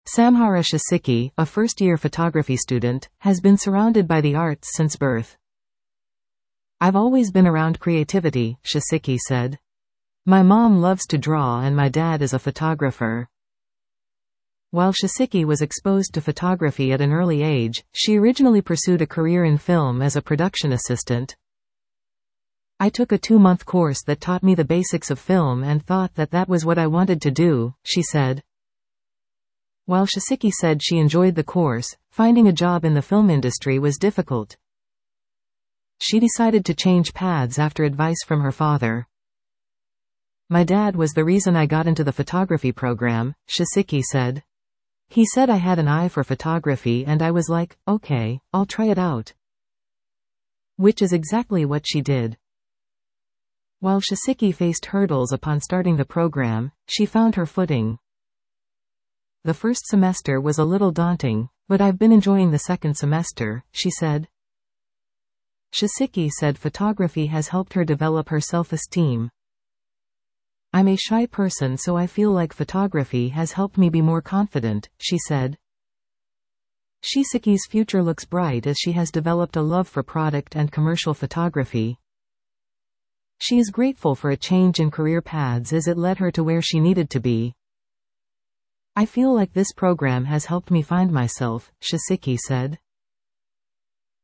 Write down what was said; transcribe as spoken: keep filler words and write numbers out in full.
Samhara Shishiki, a first-year photography student, has been surrounded by the arts since birth. "I've always been around creativity," Shishiki said. "My mom loves to draw and my dad is a photographer." While Shishiki was exposed to photography at an early age, she originally pursued a career in film as a production assistant. "I took a two-month course that taught me the basics of film and thought that that was what I wanted to do," she said. While Shishiki said she enjoyed the course, finding a job in the film industry was difficult. She decided to change paths after advice from her father. "My dad was the reason I got into the photography program," Shishiki said. "He said I had an eye for photography and I was like, okay, I'll try it out." Which is exactly what she did. While Shishiki faced hurdles upon starting the program, she found her footing. "The first semester was a little daunting, but I've been enjoying the second semester," she said. Shishiki said photography has helped her develop her self-esteem. "I'm a shy person, so I feel like photography has helped me be more confident," she said. Shishiki's future looks bright as she has developed a love for product and commercial photography. She is grateful for a change in career paths as it led her to where she needed to be. "I feel like this program has helped me find myself," Shishiki said.